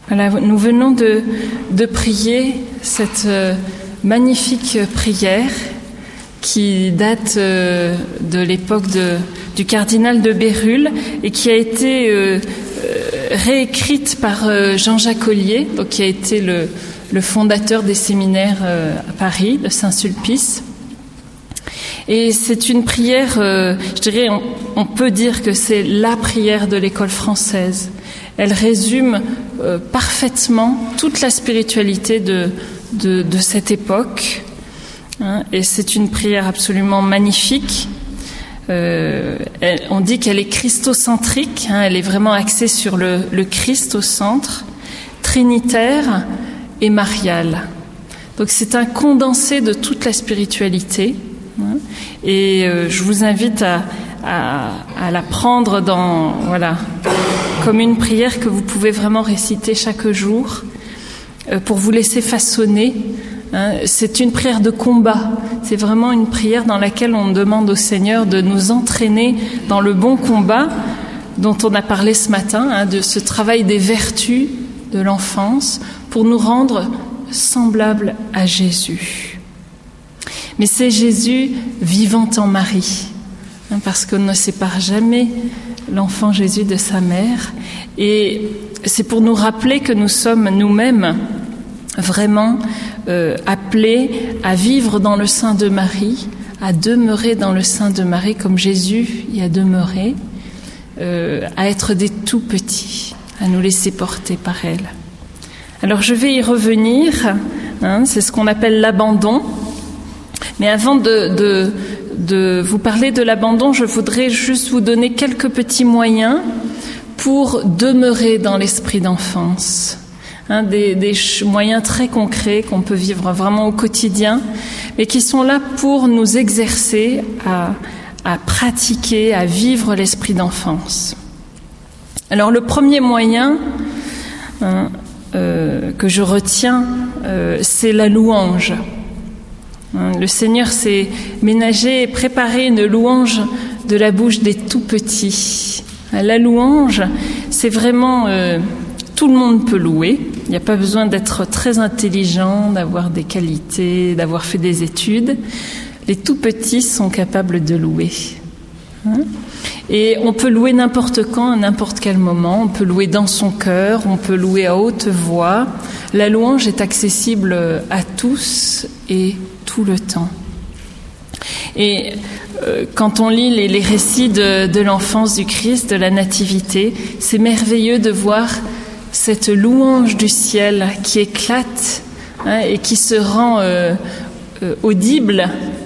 Voilà, nous venons de prier cette magnifique prière qui date de l'époque du cardinal de Bérulle et qui a été réécrite par Jean-Jacques Ollier, donc qui a été le fondateur des séminaires à Paris, de Saint-Sulpice. Et c'est une prière, je dirais, on peut dire que c'est la prière de l'école française. Elle résume parfaitement toute la spiritualité de cette époque. Et c'est une prière absolument magnifique. On dit qu'elle est christocentrique, elle est vraiment axée sur le Christ au centre, trinitaire et mariale. Donc c'est un condensé de toute la spiritualité. Et je vous invite à la prendre comme une prière que vous pouvez vraiment réciter chaque jour pour vous laisser façonner. C'est une prière de combat. C'est vraiment une prière dans laquelle on demande au Seigneur de nous entraîner dans le bon combat dont on a parlé ce matin, de ce travail des vertus de l'enfance pour nous rendre semblables à Jésus. Mais c'est Jésus vivant en Marie, parce qu'on ne sépare jamais l'enfant Jésus de sa mère. Et c'est pour nous rappeler que nous sommes nous-mêmes vraiment appelés à vivre dans le sein de Marie, à demeurer dans le sein de Marie comme Jésus y a demeuré, à être des tout petits, à nous laisser porter par elle. Alors je vais y revenir, c'est ce qu'on appelle l'abandon. Mais avant de vous parler de l'abandon, je voudrais juste vous donner quelques petits moyens pour demeurer dans l'esprit d'enfance. Des moyens très concrets qu'on peut vivre vraiment au quotidien, mais qui sont là pour nous exercer à pratiquer, à vivre l'esprit d'enfance. Alors le premier moyen que je retiens, c'est la louange. Le Seigneur s'est ménagé et préparé une louange de la bouche des tout-petits. La louange, c'est vraiment... tout le monde peut louer. Il n'y a pas besoin d'être très intelligent, d'avoir des qualités, d'avoir fait des études. Les tout-petits sont capables de louer. Et on peut louer n'importe quand, à n'importe quel moment. On peut louer dans son cœur, on peut louer à haute voix. La louange est accessible à tous et tout le temps. Et quand on lit les récits de l'enfance du Christ, de la nativité, c'est merveilleux de voir cette louange du ciel qui éclate et qui se rend audible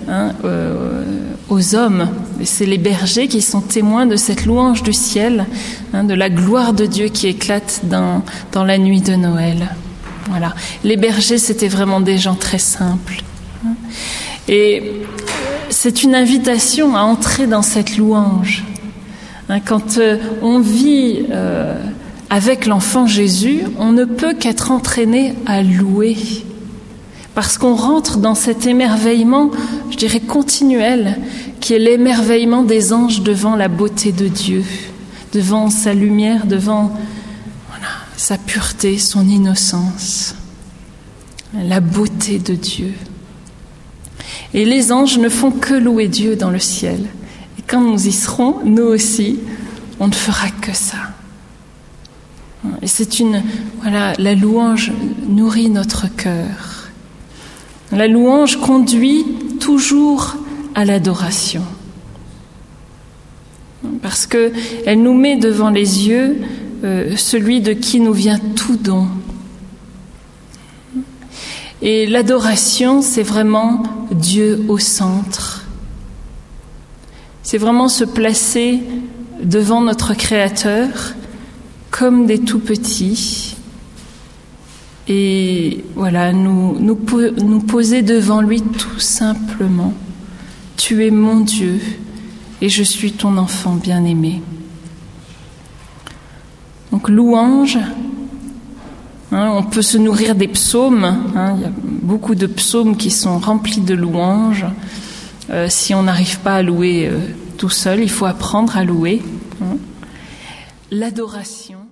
aux hommes. Et c'est les bergers qui sont témoins de cette louange du ciel, de la gloire de Dieu qui éclate dans la nuit de Noël. Voilà. Les bergers, c'était vraiment des gens très simples. Et c'est une invitation à entrer dans cette louange. Quand on vit avec l'enfant Jésus, on ne peut qu'être entraîné à louer. Parce qu'on rentre dans cet émerveillement, je dirais continuel, qui est l'émerveillement des anges devant la beauté de Dieu, devant sa lumière, devant sa pureté, son innocence, la beauté de Dieu. Et les anges ne font que louer Dieu dans le ciel. Et quand nous y serons, nous aussi, on ne fera que ça. Et la louange nourrit notre cœur. La louange conduit toujours à l'adoration. Parce qu'elle nous met devant les yeux celui de qui nous vient tout don. Et l'adoration, c'est vraiment Dieu au centre. C'est vraiment se placer devant notre Créateur comme des tout-petits et nous poser devant lui tout simplement. Tu es mon Dieu et je suis ton enfant bien-aimé. Donc louange, on peut se nourrir des psaumes, il y a beaucoup de psaumes qui sont remplis de louanges. Si on n'arrive pas à louer tout seul, il faut apprendre à louer. L'adoration.